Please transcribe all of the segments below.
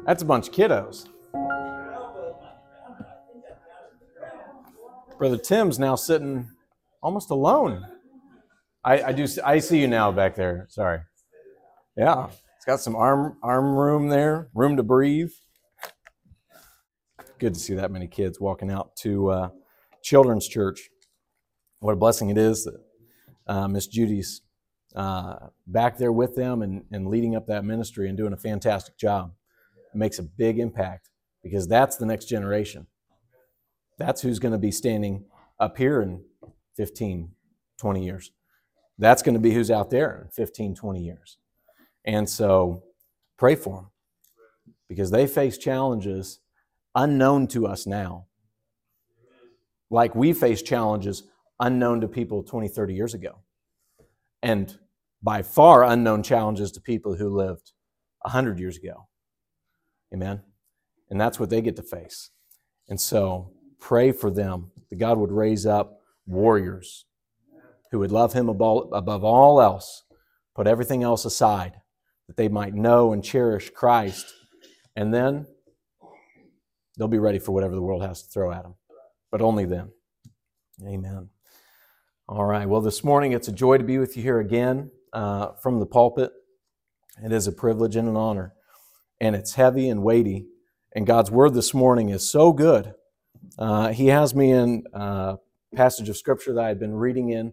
That's a bunch of kiddos. Brother Tim's now sitting almost alone. I see you now back there. Sorry. Yeah, it's got some arm room there, room to breathe. Good to see that many kids walking out to children's church. What a blessing it is that Miss Judy's back there with them and leading up that ministry and doing a fantastic job. It makes a big impact because that's the next generation. That's who's going to be standing up here in 15, 20 years. That's going to be who's out there in 15, 20 years. And so pray for them because they face challenges unknown to us now. Like we face challenges unknown to people 20, 30 years ago. And by far unknown challenges to people who lived 100 years ago. Amen? And that's what they get to face. And so pray for them that God would raise up warriors who would love Him above all else, put everything else aside, that they might know and cherish Christ, and then they'll be ready for whatever the world has to throw at them. But only then. Amen. All right. Well, this morning it's a joy to be with you here again from the pulpit. It is a privilege and an honor. And it's heavy and weighty. And God's Word this morning is so good. He has me in a passage of Scripture that I had been reading in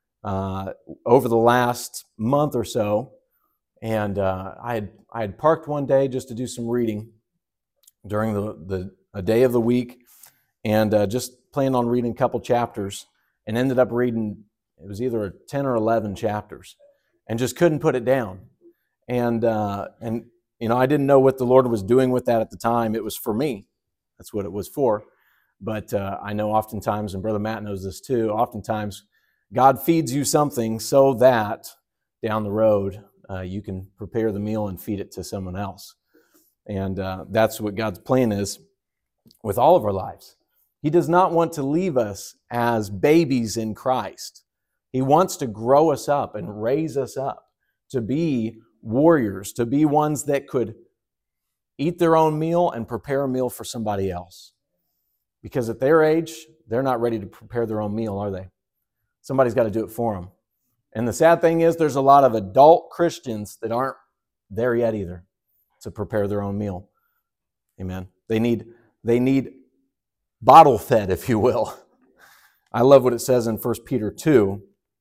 over the last month or so. And I had parked one day just to do some reading during a day of the week, and just planned on reading a couple chapters, and ended up reading, it was either 10 or 11 chapters, and just couldn't put it down. And you know, I didn't know what the Lord was doing with that at the time. It was for me. That's what it was for. But I know oftentimes, and Brother Matt knows this too, oftentimes God feeds you something so that down the road you can prepare the meal and feed it to someone else. And that's what God's plan is with all of our lives. He does not want to leave us as babies in Christ. He wants to grow us up and raise us up to be warriors, to be ones that could eat their own meal and prepare a meal for somebody else. Because at their age, they're not ready to prepare their own meal, are they? Somebody's got to do it for them. And the sad thing is there's a lot of adult Christians that aren't there yet either to prepare their own meal. Amen. They need bottle fed, if you will. I love what it says in 1 Peter 2.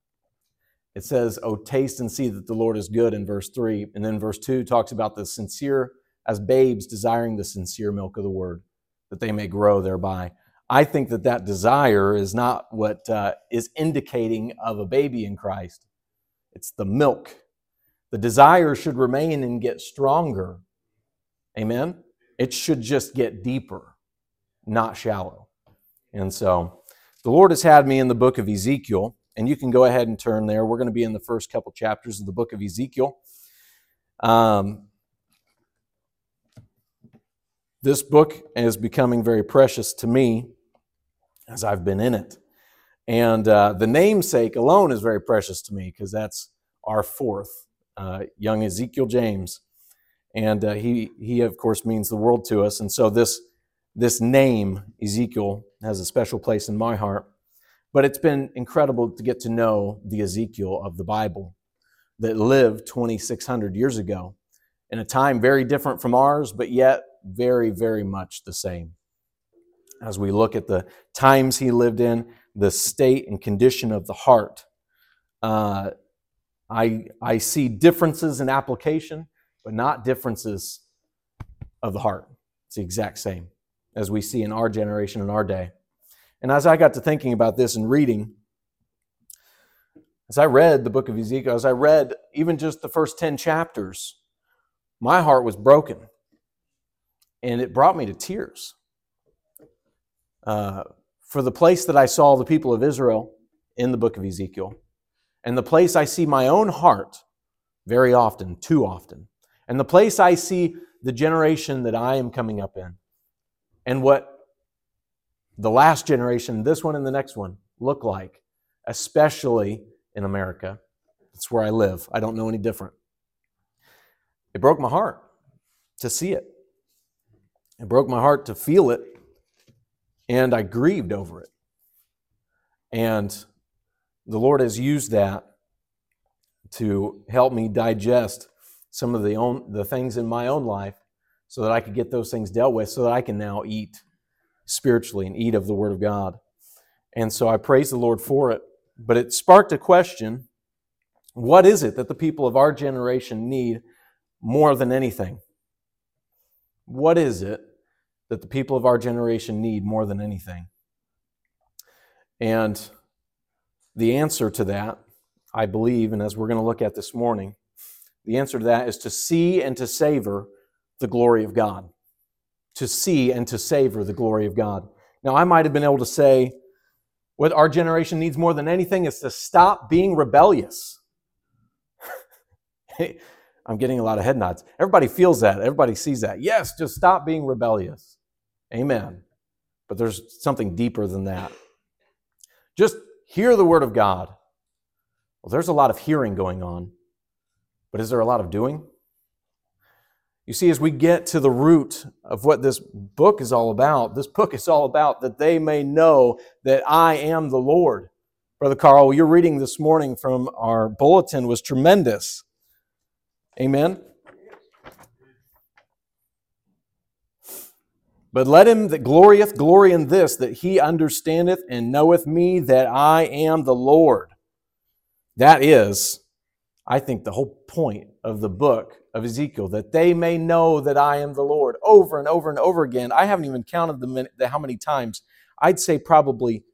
It says, "Oh, taste and see that the Lord is good," in verse 3. And then verse 2 talks about the sincere, as babes desiring the sincere milk of the word, that they may grow thereby. I think that desire is not what is indicating of a baby in Christ. It's the milk. The desire should remain and get stronger. Amen? It should just get deeper, not shallow. And so the Lord has had me in the book of Ezekiel, and you can go ahead and turn there. We're going to be in the first couple chapters of the book of Ezekiel. This book is becoming very precious to me as I've been in it. And the namesake alone is very precious to me because that's our fourth, young Ezekiel James. And he, of course, means the world to us. And so this name, Ezekiel, has a special place in my heart. But it's been incredible to get to know the Ezekiel of the Bible that lived 2,600 years ago in a time very different from ours, but yet very, very much the same. As we look at the times he lived in, the state and condition of the heart, I see differences in application, but not differences of the heart. It's the exact same as we see in our generation and our day. And as I got to thinking about this and reading, as I read the book of Ezekiel, as I read even just the first 10 chapters, my heart was broken. And it brought me to tears. For the place that I saw the people of Israel in the book of Ezekiel, and the place I see my own heart very often, too often, and the place I see the generation that I am coming up in, and what the last generation, this one and the next one, look like, especially in America. That's where I live. I don't know any different. It broke my heart to see it. It broke my heart to feel it, and I grieved over it. And the Lord has used that to help me digest some of the things in my own life so that I could get those things dealt with so that I can now eat spiritually and eat of the Word of God. And so I praise the Lord for it. But it sparked a question: what is it that the people of our generation need more than anything? What is it that the people of our generation need more than anything? And the answer to that, I believe, and as we're going to look at this morning, the answer to that is to see and to savor the glory of God. To see and to savor the glory of God. Now, I might have been able to say, what our generation needs more than anything is to stop being rebellious. I'm getting a lot of head nods. Everybody feels that. Everybody sees that. Yes, just stop being rebellious. Amen. But there's something deeper than that. Just hear the Word of God. Well, there's a lot of hearing going on, but is there a lot of doing? You see, as we get to the root of what this book is all about that they may know that I am the Lord. Brother Carl, your reading this morning from our bulletin was tremendous. Amen? But let him that glorieth glory in this, that he understandeth and knoweth me, that I am the Lord. That is, I think, the whole point of the book of Ezekiel, that they may know that I am the Lord. Over and over and over again. I haven't even counted how many times. I'd say probably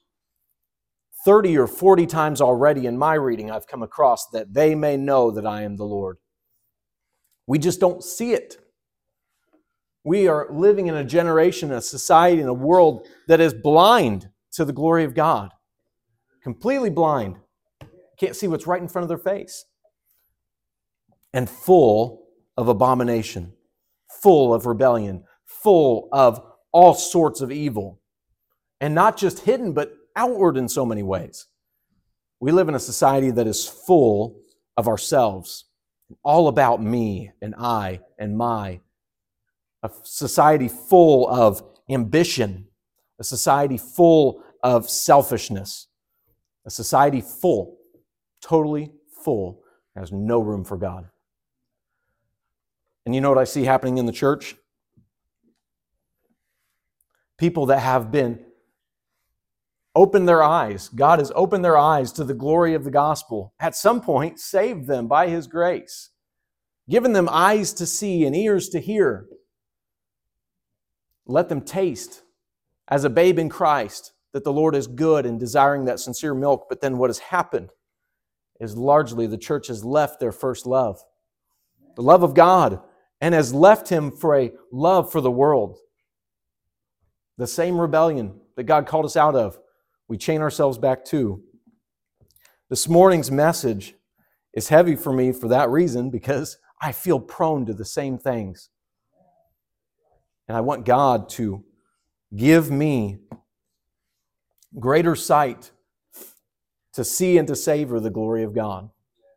30 or 40 times already in my reading I've come across that they may know that I am the Lord. We just don't see it. We are living in a generation, a society, in a world that is blind to the glory of God. Completely blind. Can't see what's right in front of their face. And full of abomination, full of rebellion, full of all sorts of evil. And not just hidden, but outward in so many ways. We live in a society that is full of ourselves, all about me and I and my. A society full of ambition, a society full of selfishness, a society full, totally full, has no room for God. And you know what I see happening in the church? People that have been opened their eyes. God has opened their eyes to the glory of the gospel. At some point, saved them by His grace. Given them eyes to see and ears to hear. Let them taste as a babe in Christ that the Lord is good and desiring that sincere milk. But then what has happened is largely the church has left their first love, the love of God, and has left Him for a love for the world. The same rebellion that God called us out of, we chain ourselves back to. This morning's message is heavy for me for that reason, because I feel prone to the same things. And I want God to give me greater sight to see and to savor the glory of God.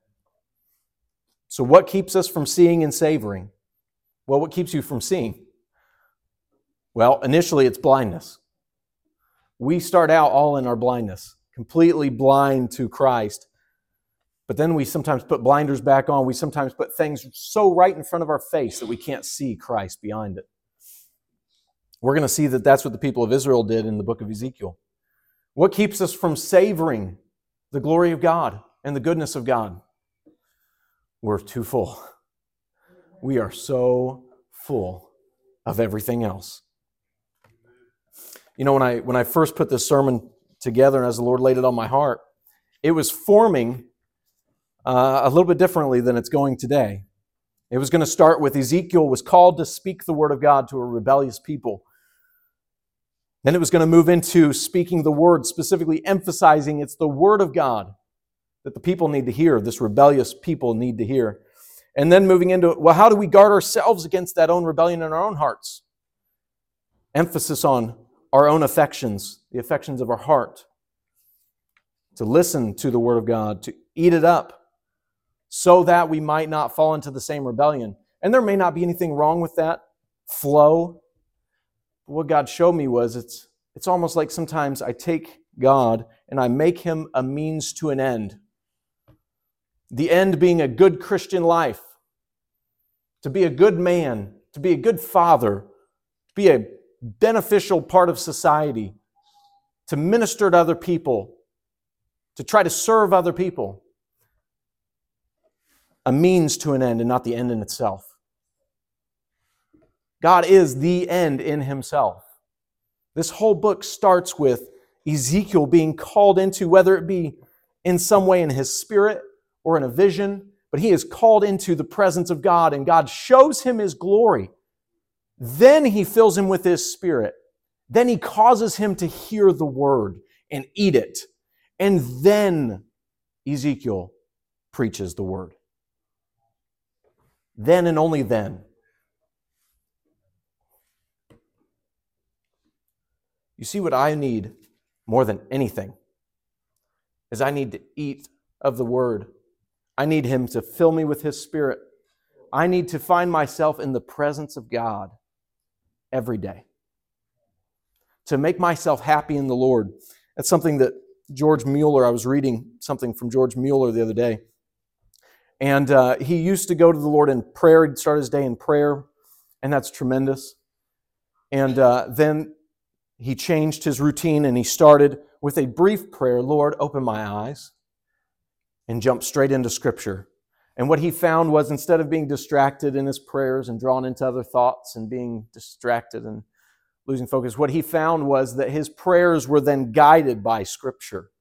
So what keeps us from seeing and savoring? Well, what keeps you from seeing? Well, initially it's blindness. We start out all in our blindness, completely blind to Christ. But then we sometimes put blinders back on. We sometimes put things so right in front of our face that we can't see Christ behind it. We're going to see that that's what the people of Israel did in the book of Ezekiel. What keeps us from savoring the glory of God and the goodness of God? We're too full. We are so full of everything else. You know, when I first put this sermon together and as the Lord laid it on my heart, it was forming a little bit differently than it's going today. It was going to start with Ezekiel was called to speak the word of God to a rebellious people. Then it was going to move into speaking the word, specifically emphasizing it's the word of God that the people need to hear, this rebellious people need to hear. And then moving into, well, how do we guard ourselves against that own rebellion in our own hearts? Emphasis on our own affections, the affections of our heart. To listen to the word of God, to eat it up, so that we might not fall into the same rebellion. And there may not be anything wrong with that flow. what God showed me was it's almost like sometimes I take God and I make him a means to an end. The end being a good Christian life, to be a good man, to be a good father, to be a beneficial part of society, to minister to other people, to try to serve other people. A means to an end and not the end in itself. God is the end in himself. This whole book starts with Ezekiel being called into, whether it be in some way in his spirit or in a vision, but he is called into the presence of God, and God shows him his glory. Then he fills him with his spirit. Then he causes him to hear the word and eat it. And then Ezekiel preaches the word. Then and only then. You see, what I need more than anything is I need to eat of the word. I need him to fill me with his spirit. I need to find myself in the presence of God every day. To make myself happy in the Lord. That's something that George Mueller, I was reading something from George Mueller the other day. And he used to go to the Lord in prayer. He'd start his day in prayer. And that's tremendous. And then he changed his routine and he started with a brief prayer, Lord, open my eyes, and jumped straight into Scripture. And what he found was, instead of being distracted in his prayers and drawn into other thoughts and being distracted and losing focus, what he found was that his prayers were then guided by Scripture.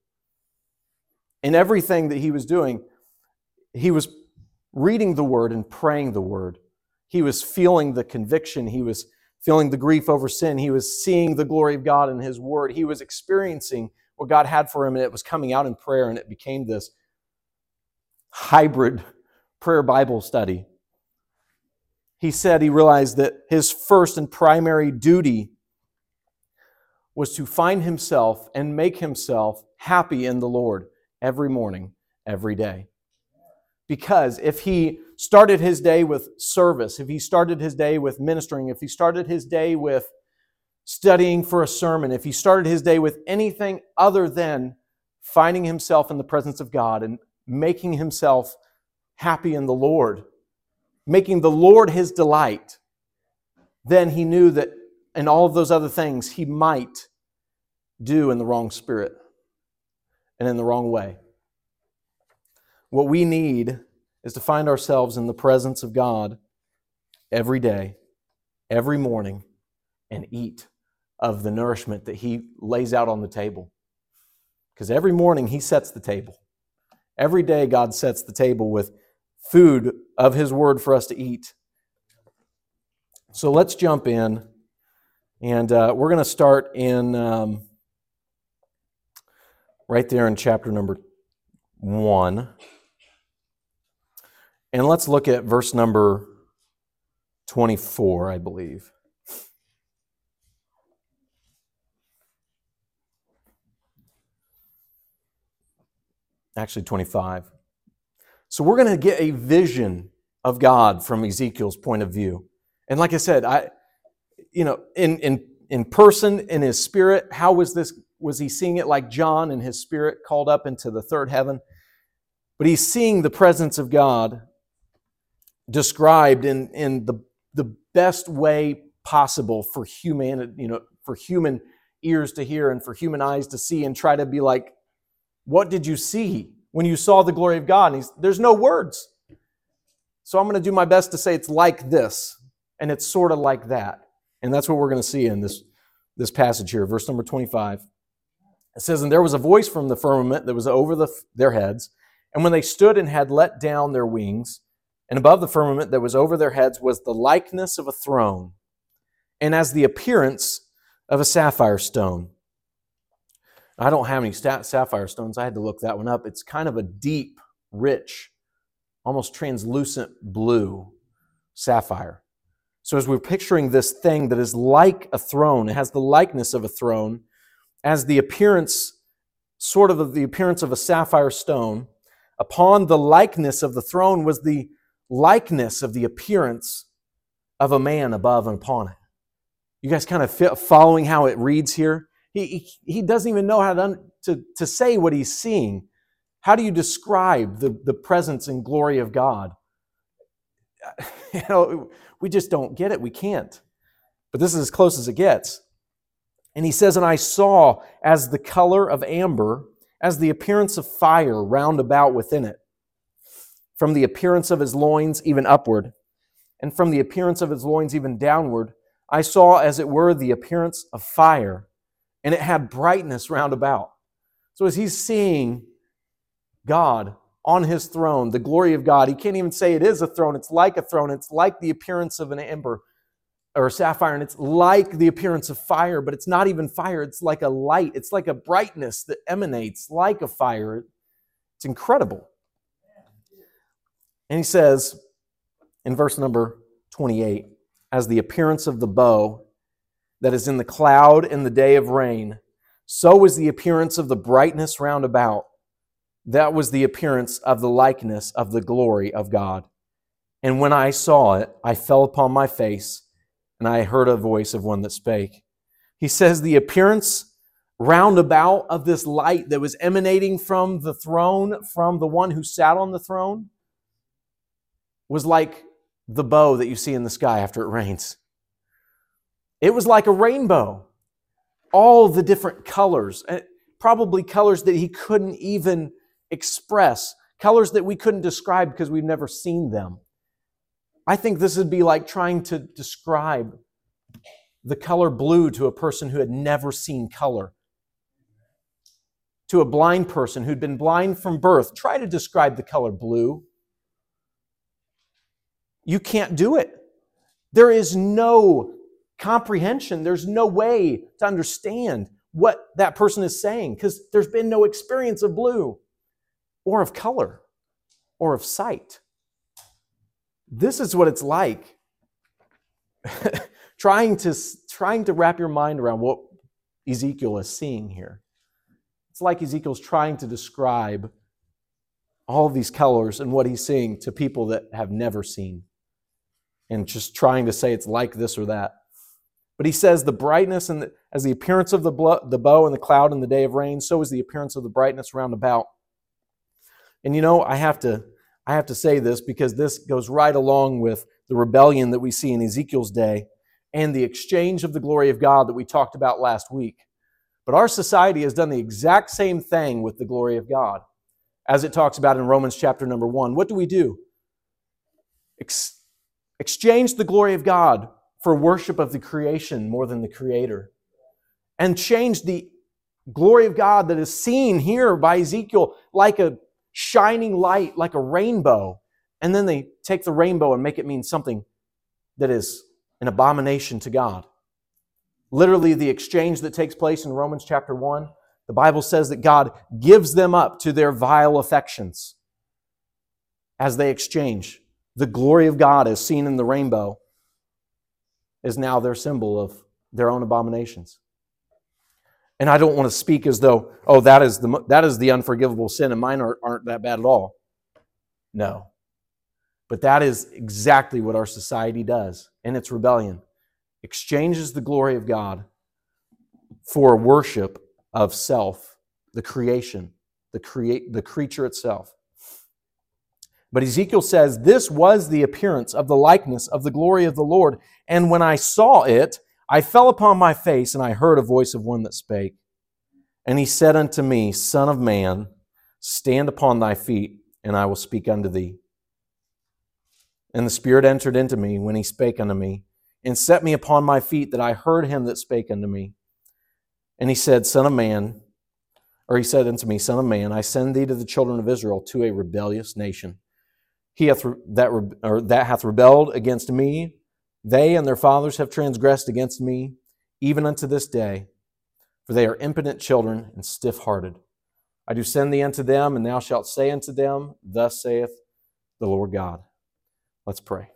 In everything that he was doing, he was reading the Word and praying the Word. He was feeling the conviction. He was feeling the grief over sin. He was seeing the glory of God in His Word. He was experiencing what God had for him, and it was coming out in prayer, and it became this hybrid prayer Bible study. He said he realized that his first and primary duty was to find himself and make himself happy in the Lord every morning, every day. Because if he started his day with service, if he started his day with ministering, if he started his day with studying for a sermon, if he started his day with anything other than finding himself in the presence of God and making himself happy in the Lord, making the Lord his delight, then he knew that in all of those other things he might do in the wrong spirit and in the wrong way. What we need is to find ourselves in the presence of God every day, every morning, and eat of the nourishment that He lays out on the table. Because every morning He sets the table. Every day God sets the table with food of His Word for us to eat. So let's jump in, and we're going to start in right there in chapter number 1. And let's look at verse number 24, I believe. Actually, 25. So we're going to get a vision of God from Ezekiel's point of view. And like I said, in person, in his spirit, how was this? Was he seeing it like John in his spirit called up into the third heaven? But he's seeing the presence of God described in the best way possible for humanity, for human ears to hear and for human eyes to see, and try to be like, what did you see when you saw the glory of God? And there's no words. So I'm going to do my best to say it's like this, and it's sort of like that. And that's what we're going to see in this passage here, verse number 25. It says, "And there was a voice from the firmament that was over their heads, and when they stood and had let down their wings, and above the firmament that was over their heads was the likeness of a throne, and as the appearance of a sapphire stone." I don't have any sapphire stones. I had to look that one up. It's kind of a deep, rich, almost translucent blue sapphire. So as we're picturing this thing that is like a throne, it has the likeness of a throne, as the appearance, sort of the appearance of a sapphire stone. Upon the likeness of the throne was the likeness of the appearance of a man above and upon it. You guys kind of following how it reads here? He doesn't even know how to say what he's seeing. How do you describe the presence and glory of God? We just don't get it. We can't. But this is as close as it gets. And he says, and I saw as the color of amber, as the appearance of fire round about within it, from the appearance of his loins even upward, and from the appearance of his loins even downward, I saw as it were the appearance of fire, and it had brightness round about. So as he's seeing God on his throne, the glory of God, he can't even say it is a throne. It's like a throne. It's like the appearance of an amber or sapphire, and it's like the appearance of fire, but it's not even fire. It's like a light. It's like a brightness that emanates like a fire. It's incredible. And he says in verse number 28, as the appearance of the bow that is in the cloud in the day of rain, so was the appearance of the brightness round about. That was the appearance of the likeness of the glory of God. And when I saw it, I fell upon my face, and I heard a voice of one that spake. He says the appearance round about of this light that was emanating from the throne, from the one who sat on the throne, was like the bow that you see in the sky after it rains. It was like a rainbow. All the different colors, probably colors that he couldn't even express, colors that we couldn't describe because we've never seen them. I think this would be like trying to describe the color blue to a person who had never seen color. To a blind person who'd been blind from birth, try to describe the color blue. You can't do it. There is no comprehension. There's no way to understand what that person is saying because there's been no experience of blue or of color or of sight. This is what it's like. trying to wrap your mind around what Ezekiel is seeing here. It's like Ezekiel's trying to describe all of these colors and what he's seeing to people that have never seen, and just trying to say it's like this or that. But he says the brightness and as the appearance of the bow and the cloud in the day of rain, so is the appearance of the brightness round about. And I have to say this because this goes right along with the rebellion that we see in Ezekiel's day and the exchange of the glory of God that we talked about last week. But our society has done the exact same thing with the glory of God, as it talks about in Romans chapter number 1. What do? Exchange the glory of God for worship of the creation more than the Creator. And change the glory of God that is seen here by Ezekiel like a shining light, like a rainbow. And then they take the rainbow and make it mean something that is an abomination to God. Literally, the exchange that takes place in Romans chapter 1, the Bible says that God gives them up to their vile affections as they exchange. The glory of God as seen in the rainbow is now their symbol of their own abominations. And I don't want to speak as though, that is the unforgivable sin and mine aren't that bad at all. No. But that is exactly what our society does in its rebellion. Exchanges the glory of God for worship of self, the creation, the creature itself. But Ezekiel says, this was the appearance of the likeness of the glory of the Lord. And when I saw it, I fell upon my face, and I heard a voice of one that spake. And he said unto me, Son of man, stand upon thy feet, and I will speak unto thee. And the Spirit entered into me when he spake unto me, and set me upon my feet, that I heard him that spake unto me. And he said, Son of man, he said unto me, Son of man, I send thee to the children of Israel, to a rebellious nation. That hath rebelled against me. They and their fathers have transgressed against me, even unto this day. For they are impotent children and stiff-hearted. I do send thee unto them, and thou shalt say unto them, Thus saith the Lord God. Let's pray.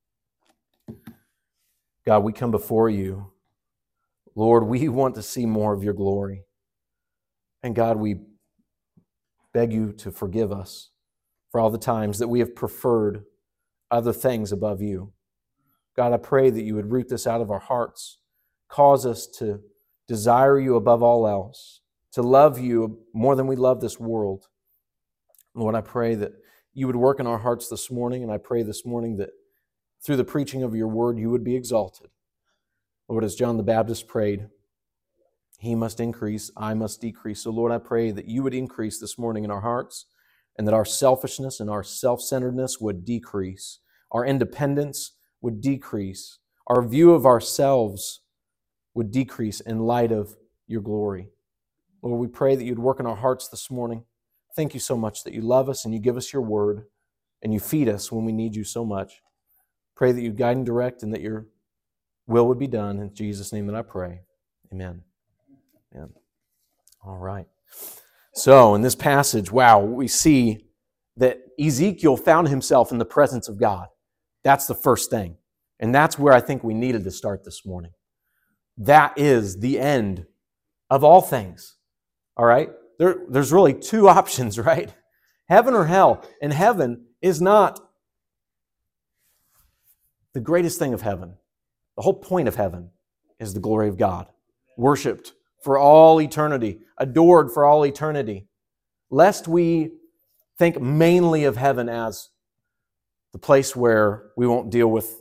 God, we come before you. Lord, we want to see more of your glory. And God, we beg you to forgive us for all the times that we have preferred other things above you. God, I pray that you would root this out of our hearts cause us to desire you above all else, to love you more than we love this world. Lord, I pray that you would work in our hearts this morning, and I pray this morning that through the preaching of your word, you would be exalted. Lord, as John the Baptist prayed, he must increase, I must decrease. So Lord, I pray that you would increase this morning in our hearts, and that our selfishness and our self-centeredness would decrease. Our independence would decrease. Our view of ourselves would decrease in light of your glory. Lord, we pray that you'd work in our hearts this morning. Thank you so much that you love us and you give us your word and you feed us when we need you so much. Pray that you guide and direct and that your will would be done. In Jesus' name that I pray. Amen. Amen. All right. So in this passage, wow, we see that Ezekiel found himself in the presence of God. That's the first thing. And that's where I think we needed to start this morning. That is the end of all things. All right? There's really two options, right? Heaven or hell. And heaven is not the greatest thing of heaven. The whole point of heaven is the glory of God, worshiped for all eternity, adored for all eternity. Lest we think mainly of heaven as the place where we won't deal with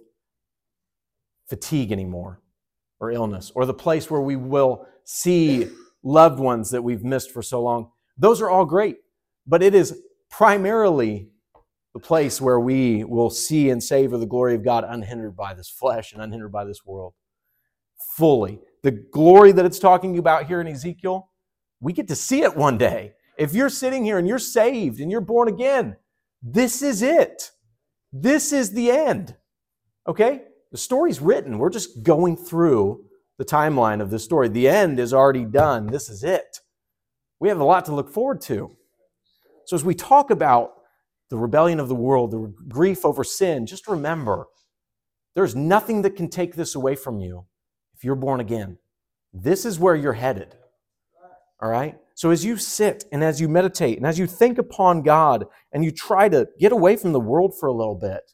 fatigue anymore or illness, or the place where we will see loved ones that we've missed for so long. Those are all great, but it is primarily the place where we will see and savor the glory of God unhindered by this flesh and unhindered by this world. Fully. The glory that it's talking about here in Ezekiel, we get to see it one day. If you're sitting here and you're saved and you're born again, this is it. This is the end. Okay? The story's written. We're just going through the timeline of this story. The end is already done. This is it. We have a lot to look forward to. So as we talk about the rebellion of the world, the grief over sin, just remember, there's nothing that can take this away from you if you're born again. This is where you're headed. All right? So as you sit and as you meditate and as you think upon God and you try to get away from the world for a little bit,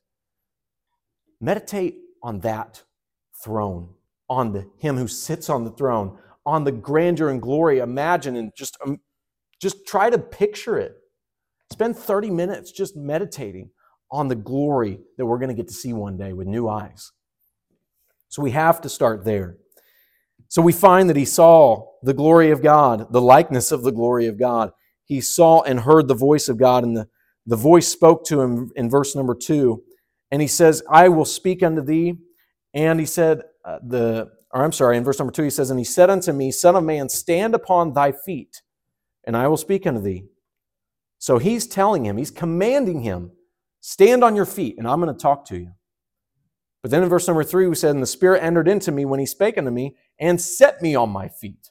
meditate on that throne, on Him who sits on the throne, on the grandeur and glory. Imagine and just try to picture it. Spend 30 minutes just meditating on the glory that we're going to get to see one day with new eyes. So we have to start there. So we find that he saw the glory of God, the likeness of the glory of God. He saw and heard the voice of God, and the voice spoke to him in verse number 2. And he says, I will speak unto thee. And he said, in verse number 2, he says, and he said unto me, Son of man, stand upon thy feet, and I will speak unto thee. So he's telling him, he's commanding him, stand on your feet, and I'm going to talk to you. But then in verse number 3, we said, and the Spirit entered into me when he spake unto me, and set me on my feet.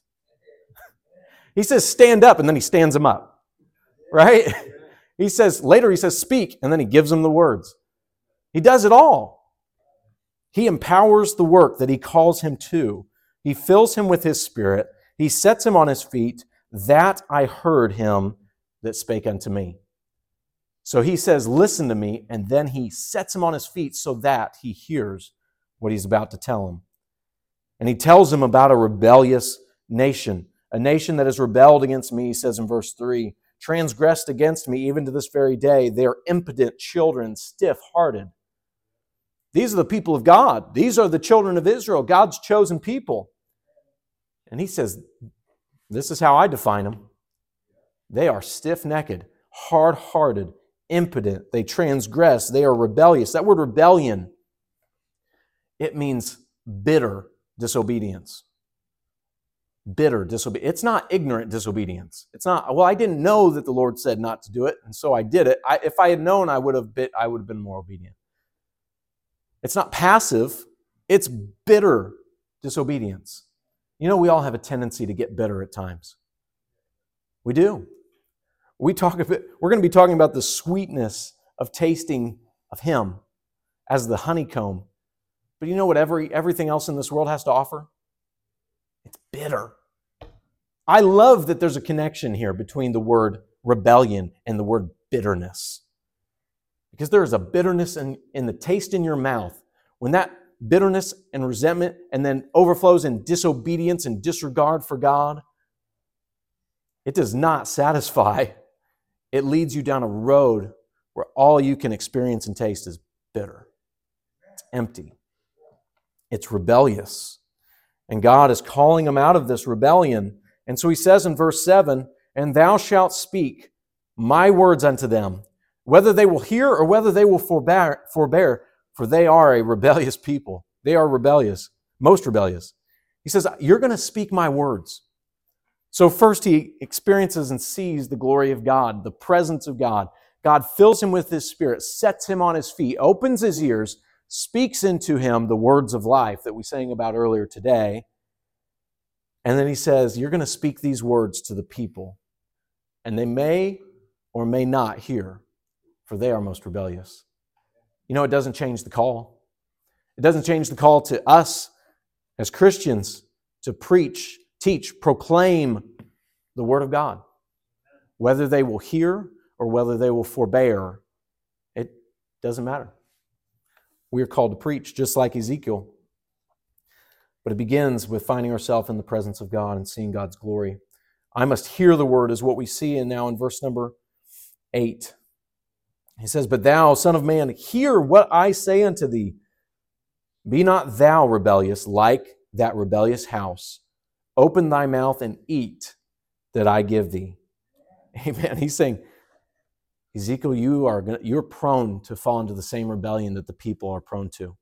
He says, stand up, and then he stands him up. Right? Later he says, speak, and then he gives him the words. He does it all. He empowers the work that he calls him to. He fills him with his Spirit. He sets him on his feet. That I heard him that spake unto me. So he says, listen to me, and then he sets him on his feet so that he hears what he's about to tell him. And he tells him about a rebellious nation, a nation that has rebelled against me, he says in verse 3, transgressed against me even to this very day. They are impotent children, stiff-hearted. These are the people of God. These are the children of Israel, God's chosen people. And he says, this is how I define them. They are stiff-necked, hard-hearted, impotent. They transgress. They are rebellious. That word rebellion, it means bitter disobedience. Bitter disobedience. It's not ignorant disobedience. It's not, well, I didn't know that the Lord said not to do it, and so I did it. If I had known, I would have been more obedient. It's not passive. It's bitter disobedience. You know, we all have a tendency to get bitter at times. We do. We're going to be talking about the sweetness of tasting of Him as the honeycomb. But you know what everything else in this world has to offer? It's bitter. I love that there's a connection here between the word rebellion and the word bitterness. Because there is a bitterness in the taste in your mouth. When that bitterness and resentment and then overflows in disobedience and disregard for God, it does not satisfy. It leads you down a road where all you can experience and taste is bitter. It's empty. It's rebellious. And God is calling them out of this rebellion. And so he says in verse 7, "And thou shalt speak my words unto them, whether they will hear or whether they will forbear, for they are a rebellious people." They are rebellious, most rebellious. He says, you're going to speak my words. So first he experiences and sees the glory of God, the presence of God. God fills him with his Spirit, sets him on his feet, opens his ears, speaks into him the words of life that we sang about earlier today. And then he says, you're going to speak these words to the people. And they may or may not hear, for they are most rebellious. You know, it doesn't change the call. It doesn't change the call to us as Christians to preach, teach, proclaim the Word of God. Whether they will hear or whether they will forbear, it doesn't matter. We are called to preach just like Ezekiel. But it begins with finding ourselves in the presence of God and seeing God's glory. I must hear the word is what we see in now in verse number 8. He says, "But thou, son of man, hear what I say unto thee. Be not thou rebellious like that rebellious house. Open thy mouth and eat that I give thee." Amen. He's saying, Ezekiel, you're prone to fall into the same rebellion that the people are prone to.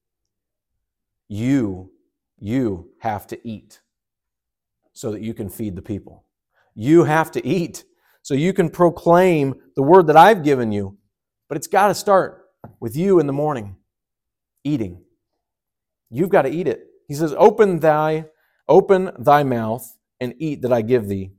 You have to eat so that you can feed the people. You have to eat so you can proclaim the word that I've given you. But it's got to start with you in the morning, eating. You've got to eat it. He says, open thy mouth and eat that I give thee.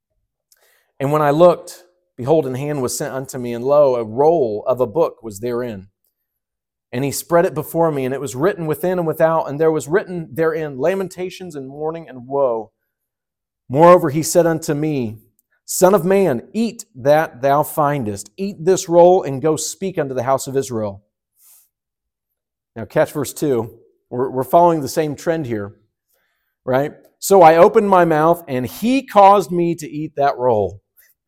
And when I looked, behold, an hand was sent unto me, and lo, a roll of a book was therein. And he spread it before me, and it was written within and without, and there was written therein lamentations and mourning and woe. Moreover, he said unto me, Son of man, eat that thou findest. Eat this roll, and go speak unto the house of Israel. Now catch verse 2. We're following the same trend here, right? So I opened my mouth, and he caused me to eat that roll.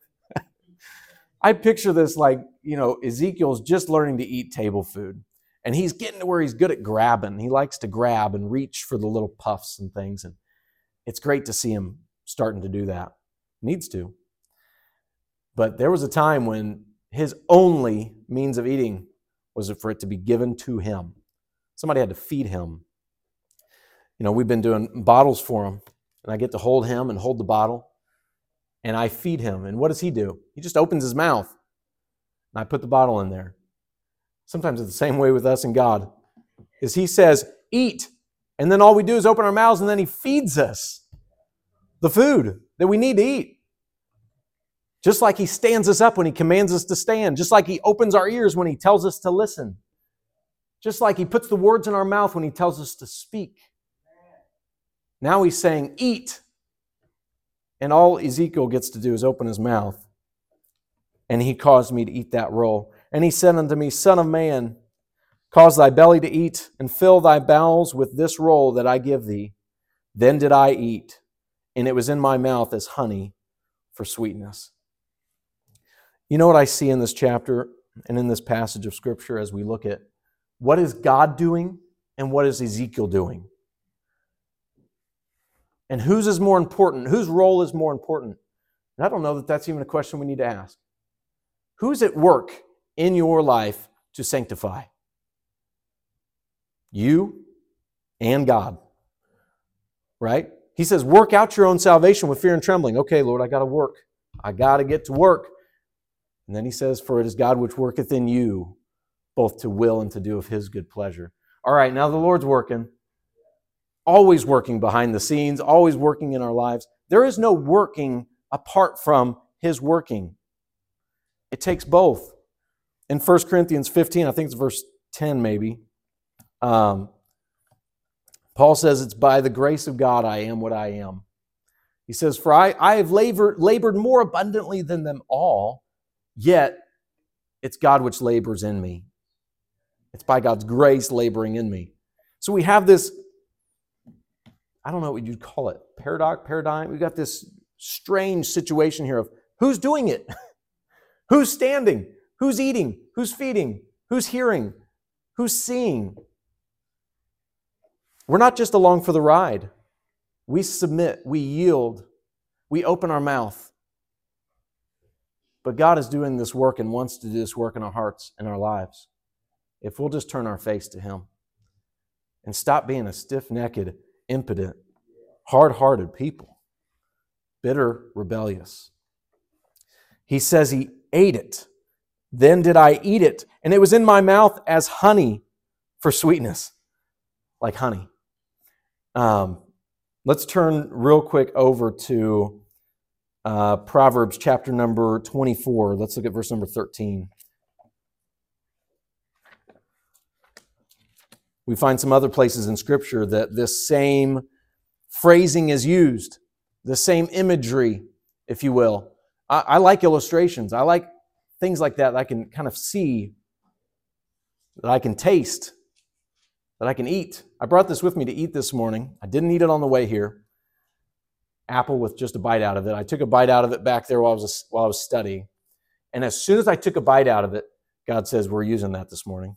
I picture this like, Ezekiel's just learning to eat table food. And he's getting to where he's good at grabbing. He likes to grab and reach for the little puffs and things. And it's great to see him starting to do that. Needs to. But there was a time when his only means of eating was for it to be given to him. Somebody had to feed him. We've been doing bottles for him. And I get to hold him and hold the bottle. And I feed him. And what does he do? He just opens his mouth. And I put the bottle in there. Sometimes it's the same way with us and God. Is he says, eat. And then all we do is open our mouths and then he feeds us the food that we need to eat. Just like he stands us up when he commands us to stand. Just like he opens our ears when he tells us to listen. Just like he puts the words in our mouth when he tells us to speak. Now he's saying, eat. And all Ezekiel gets to do is open his mouth. And he caused me to eat that roll. And he said unto me, Son of man, cause thy belly to eat, and fill thy bowels with this roll that I give thee. Then did I eat, and it was in my mouth as honey for sweetness. You know what I see in this chapter and in this passage of Scripture as we look at what is God doing and what is Ezekiel doing? And whose is more important? Whose role is more important? And I don't know that that's even a question we need to ask. Who's at work in your life to sanctify? You and God. Right? He says, work out your own salvation with fear and trembling. Okay, Lord, I got to work. I got to get to work. And then he says, for it is God which worketh in you, both to will and to do of his good pleasure. All right, now the Lord's working. Always working behind the scenes, always working in our lives. There is no working apart from his working. It takes both. In 1 Corinthians 15, I think it's verse 10 maybe, Paul says, it's by the grace of God I am what I am. He says, for I have labored more abundantly than them all, yet it's God which labors in me. It's by God's grace laboring in me. So we have this, I don't know what you'd call it, paradigm. We've got this strange situation here of who's doing it? Who's standing? Who's eating? Who's feeding? Who's hearing? Who's seeing? We're not just along for the ride. We submit, we yield, we open our mouth. But God is doing this work and wants to do this work in our hearts and our lives. If we'll just turn our face to Him and stop being a stiff-necked, impotent, hard-hearted people, bitter, rebellious. He says He ate it. Then did I eat it, and it was in my mouth as honey for sweetness. Like honey. Let's turn real quick over to Proverbs chapter number 24. Let's look at verse number 13. We find some other places in Scripture that this same phrasing is used, the same imagery, if you will. I like illustrations. I like things like that I can kind of see, that I can taste, that I can eat. I brought this with me to eat this morning. I didn't eat it on the way here. Apple with just a bite out of it. I took a bite out of it back there while I was studying. And as soon as I took a bite out of it, God says, we're using that this morning.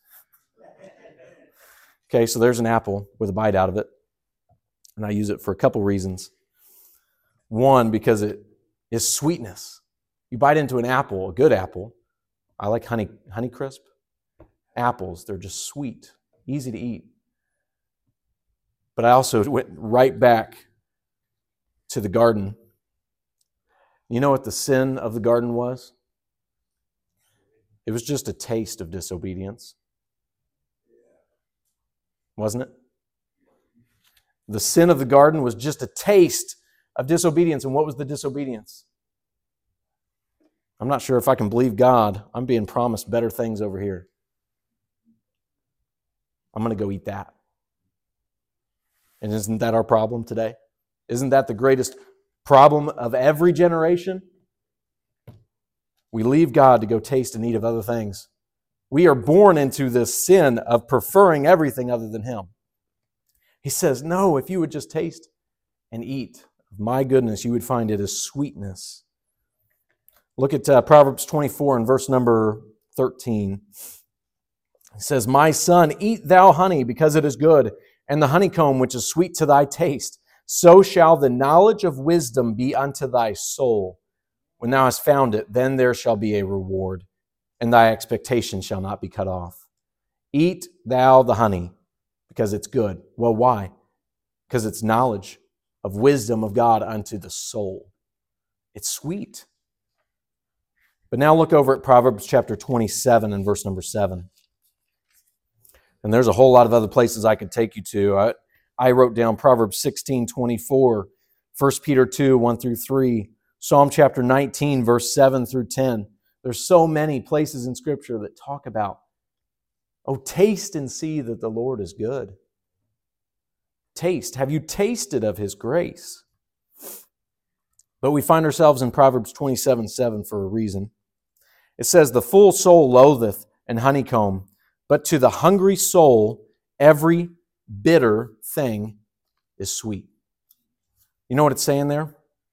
Okay, so there's an apple with a bite out of it. And I use it for a couple reasons. One, because it is sweetness. You bite into an apple, a good apple. I like Honeycrisp. Apples, they're just sweet, easy to eat. But I also went right back to the garden. You know what the sin of the garden was? It was just a taste of disobedience. Wasn't it? The sin of the garden was just a taste of disobedience. And what was the disobedience? I'm not sure if I can believe God. I'm being promised better things over here. I'm going to go eat that. And isn't that our problem today? Isn't that the greatest problem of every generation? We leave God to go taste and eat of other things. We are born into this sin of preferring everything other than Him. He says, no, if you would just taste and eat of my goodness, you would find it as sweetness. Look at Proverbs 24 and verse number 13. It says, my son, eat thou honey, because it is good, and the honeycomb which is sweet to thy taste. So shall the knowledge of wisdom be unto thy soul. When thou hast found it, then there shall be a reward, and thy expectation shall not be cut off. Eat thou the honey, because it's good. Well, why? Because it's knowledge of wisdom of God unto the soul. It's sweet. But now look over at Proverbs chapter 27 and verse number 7. And there's a whole lot of other places I could take you to. I wrote down Proverbs 16:24, 1 Peter 2, 1 through 3, Psalm chapter 19, verse 7 through 10. There's so many places in Scripture that talk about, oh, taste and see that the Lord is good. Taste. Have you tasted of His grace? But we find ourselves in Proverbs 27:7 for a reason. It says, the full soul loatheth an honeycomb, but to the hungry soul every bitter thing is sweet. You know what it's saying there?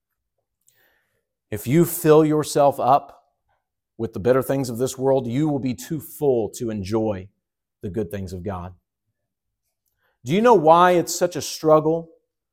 If you fill yourself up with the bitter things of this world, you will be too full to enjoy the good things of God. Do you know why it's such a struggle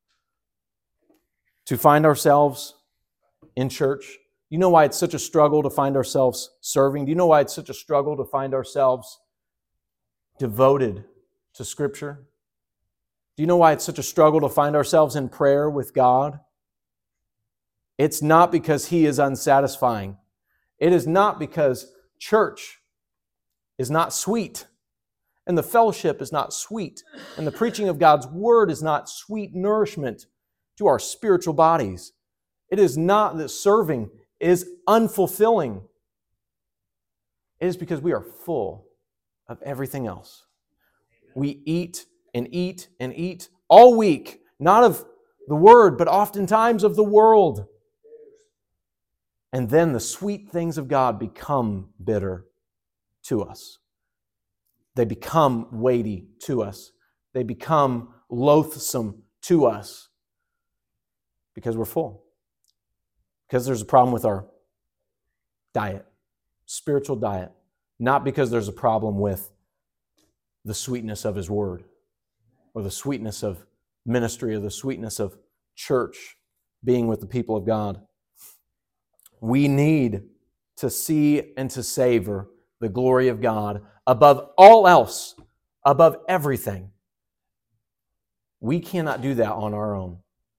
to find ourselves in church? You know why it's such a struggle to find ourselves serving? Do you know why it's such a struggle to find ourselves devoted to Scripture? Do you know why it's such a struggle to find ourselves in prayer with God? It's not because He is unsatisfying. It is not because church is not sweet, and the fellowship is not sweet, and the preaching of God's Word is not sweet nourishment to our spiritual bodies. It is not that serving is unfulfilling. It is because we are full of everything else. We eat and eat and eat all week, not of the Word, but oftentimes of the world. And then the sweet things of God become bitter to us. They become weighty to us. They become loathsome to us because we're full. Because there's a problem with our diet, spiritual diet. Not because there's a problem with the sweetness of His Word or the sweetness of ministry or the sweetness of church, being with the people of God. We need to see and to savor the glory of God above all else, above everything. We cannot do that on our own.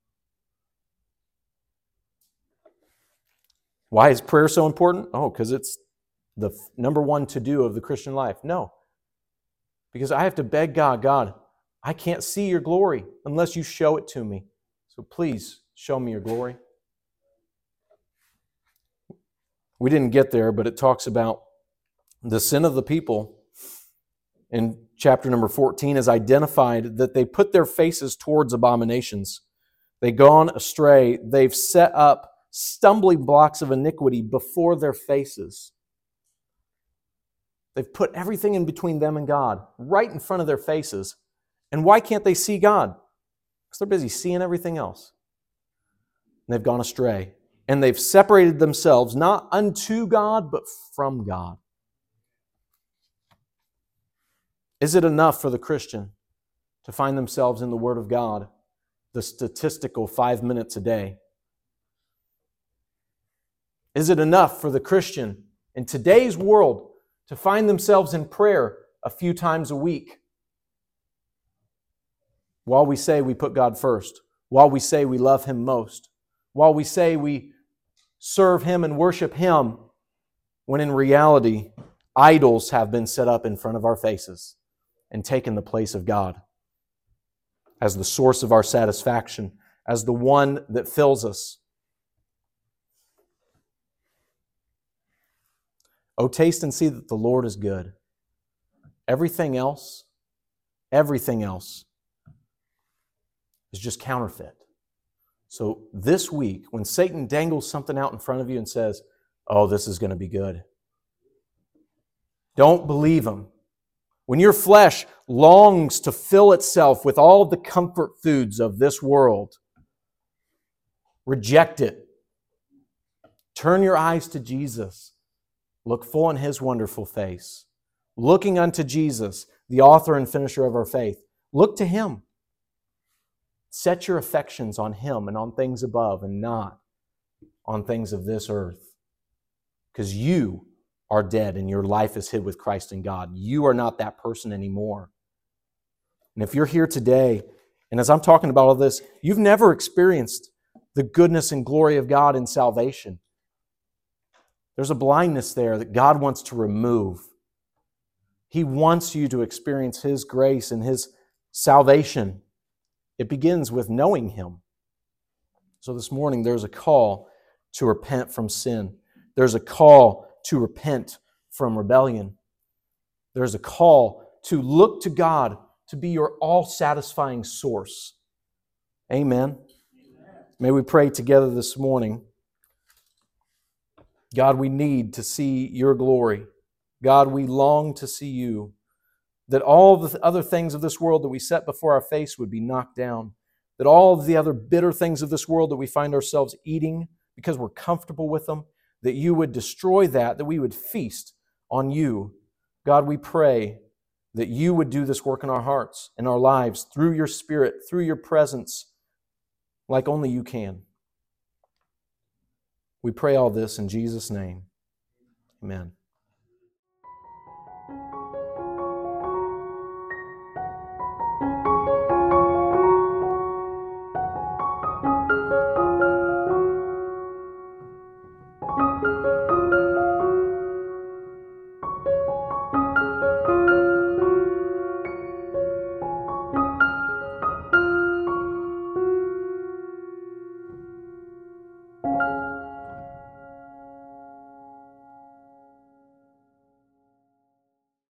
Why is prayer so important? Oh, because it's the number one to-do of the Christian life. No. Because I have to beg God, God, I can't see your glory unless you show it to me. So please show me your glory. We didn't get there, but it talks about the sin of the people in chapter number 14 is identified that they put their faces towards abominations. They've gone astray. They've set up stumbling blocks of iniquity before their faces. They've put everything in between them and God, right in front of their faces. And why can't they see God? Because they're busy seeing everything else. And they've gone astray. And they've separated themselves not unto God, but from God. Is it enough for the Christian to find themselves in the Word of God, the statistical 5 minutes a day? Is it enough for the Christian in today's world to find themselves in prayer a few times a week? While we say we put God first, while we say we love Him most, while we say we serve Him and worship Him, when in reality, idols have been set up in front of our faces and taken the place of God as the source of our satisfaction, as the one that fills us. Oh, taste and see that the Lord is good. Everything else is just counterfeit. So this week, when Satan dangles something out in front of you and says, oh, this is going to be good, don't believe him. When your flesh longs to fill itself with all the comfort foods of this world, reject it. Turn your eyes to Jesus. Look full in His wonderful face. Looking unto Jesus, the author and finisher of our faith. Look to Him. Set your affections on Him and on things above and not on things of this earth. Because you are dead and your life is hid with Christ in God. You are not that person anymore. And if you're here today, and as I'm talking about all this, you've never experienced the goodness and glory of God in salvation. There's a blindness there that God wants to remove. He wants you to experience His grace and His salvation. It begins with knowing Him. So this morning, there's a call to repent from sin. There's a call to repent from rebellion. There's a call to look to God to be your all-satisfying source. Amen. May we pray together this morning. God, we need to see Your glory. God, we long to see You. That all the other things of this world that we set before our face would be knocked down. That all of the other bitter things of this world that we find ourselves eating because we're comfortable with them, that You would destroy that we would feast on You. God, we pray that You would do this work in our hearts, in our lives, through Your Spirit, through Your presence, like only You can. We pray all this in Jesus' name. Amen.